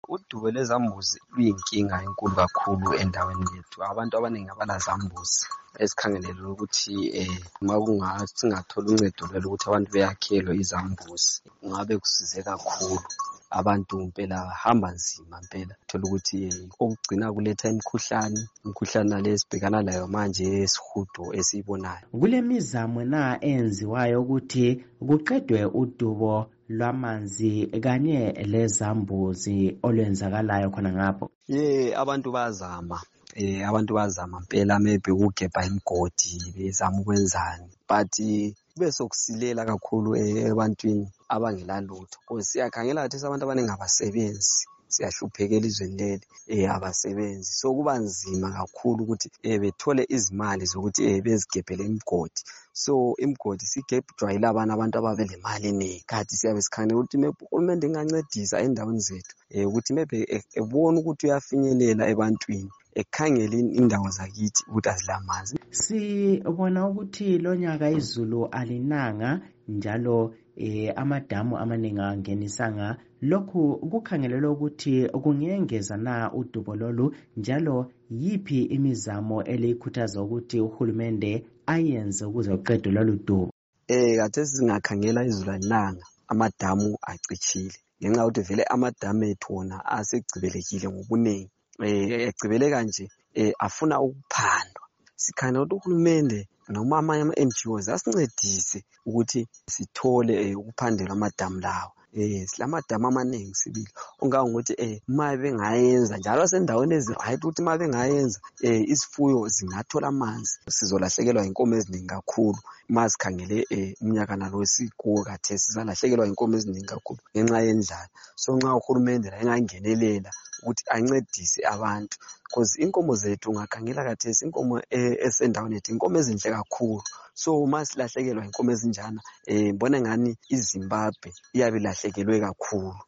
Udubo lwezambuzi luyinkinga enkulu kakhulu endaweni yethu. Abantu abaningi abalazambuzi esikhangelele ukuthi singathola uncedo lokuthi abantu beyakhelwe izambuzi, kungabe kusize kakhulu. Abantu mpela bahamba nzima mpela, thola ukuthi okugcina kuletha imikhuhlane nale esibhekana layo manje yesihudo esiyibonayo. Kulemizamo na enziwayo ukuthi kuqedwe udubo lwamanzi kanye lezambuzi olwenzakalayo khona ngapho? Abantu bazama. Abantu bazama mpela, maybe ukugebha imigodi bezama ukwenzani, but kube sokusilela kakhulu ebantwini abangela lutho. Siyakhangela kathesi abantu abaningi abasebenzi, siyahlupheka elizweni leli, abasebenzi. So kuba nzima kakhulu ukuthi bethole izimali zokuthi bezigebhele imigodi. So imigodi sigebhwa yilabana abantu ababelemali eningi. Kanti siyabe sikhangela ukuthi uhulumende engancedisa endaweni zethu, ukuthi maybe ebone ukuthi uyafinyelela ebantwini, ekhangele indawo zakithi ukuthi azilamanzi. Sibona ukuthi lonyaka izulu alinanga njalo amadamu amaningi angenisanga. Lokhu kukhangelelwe ukuthi kungengeza na udubo lolu, njalo yiphi imizamo elikhuthaza ukuthi uhulumende ayenze ukuze uqedwe lolu dubo? Kathesi singakhangela izulu alinanga, amadamu acitshile ngenxa yokuthi vele amadamu ethu wona asegcibelekile ngobuningi. Egcibeleka nje afuna ukuphandwa. Sikhangela ukuthi uhulumende noma amanye ama-NGOs asincedise ukuthi sithole ukuphandelwa amadamu lawo. Silamadamu amaningi sibili, ongangokuthi uma bengayenza njalo sendaweni ezi-right ukuthi uma bengayenza izifuyo zingathola amanzi. Sizolahlekelwa inkomo eziningi kakhulu. Uma sikhangele umnyaka nalo esikuwo kathesi sizalahlekelwa inkomo eziningi kakhulu ngenxa yendlala. So nxa uhulumende la engangenelela ukuthi ancedise abantu, because inkomo zethu ungakhangela kathesi inkomo esendaweni yethu inkomo ezinhle kakhulu. So uma silahlekelwa inkomo ezinjana, ngibona ngani iZimbabwe iyabe ilahlekelwe kakhulu.